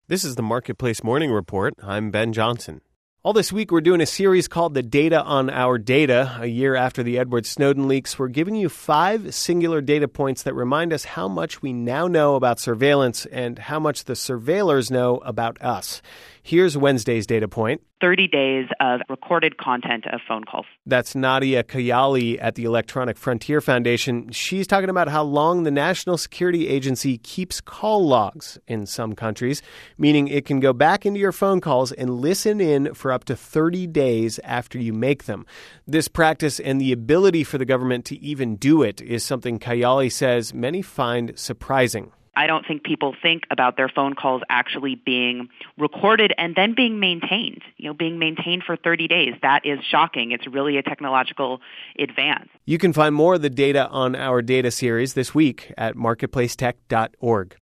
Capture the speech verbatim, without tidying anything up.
This is the Marketplace Morning Report. I'm Ben Johnson. All this week, we're doing a series called The Data on Our Data. A year after the Edward Snowden leaks, we're giving you five singular data points that remind us how much we now know about surveillance and how much the surveillors know about us. Here's Wednesday's data point. thirty days of recorded content of phone calls. That's Nadia Kayali at the Electronic Frontier Foundation. She's talking about how long the National Security Agency keeps call logs in some countries, meaning it can go back into your phone calls and listen in for up to thirty days after you make them. This practice and the ability for the government to even do it is something Kayali says many find surprising. I don't think people think about their phone calls actually being recorded and then being maintained, you know, being maintained for thirty days. That is shocking. It's really a technological advance. You can find more of the Data on Our Data series this week at marketplace tech dot org.